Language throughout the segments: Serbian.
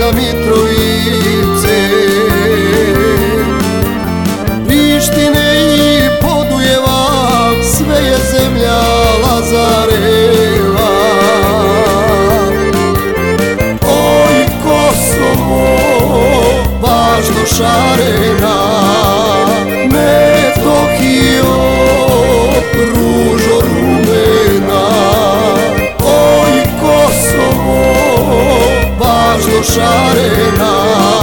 Sremska Mitrovice, Prištine i Podujeva, sve je zemlja Lazareva. Oj Kosovo, važno šarena, Metohijo, ružo rumena. Oj Kosovo, važno šarena,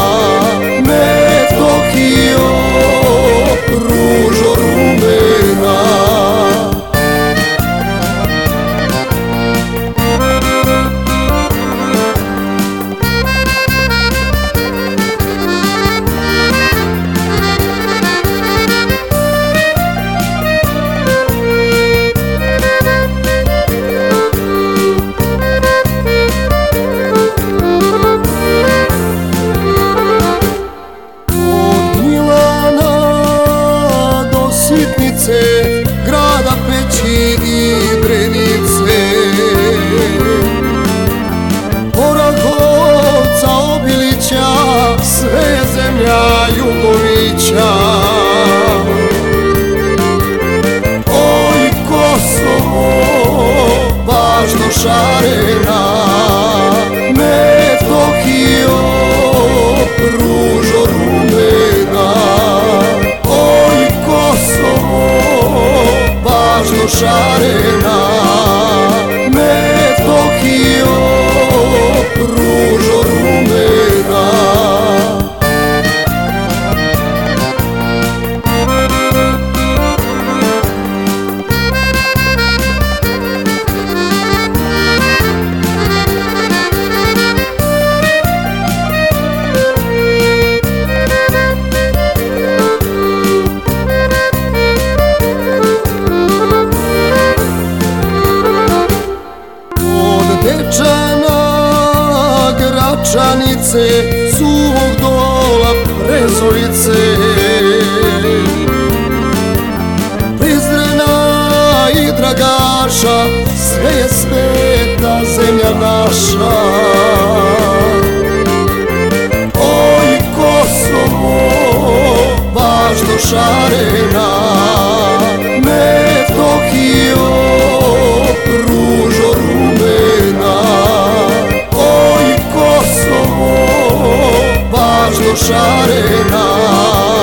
Metohijo, ružo rumena. Grada Peći i Drenice, Orahovca, Obilića, sve je zemlja Jugovića. Oj Kosovo, važno šarena, Metohijo, ružo rumena. Oj Kosovo, važno šarena, Metohijo, ružo rumena. Dečana, Gračanice, Suvog Dola, Brezovice, Prizrena i Dragaša, sve je sveta zemlja naša. Oj Kosovo, važno šarena, Metohijo, ružo rumena. Oj Kosovo, važno šarena,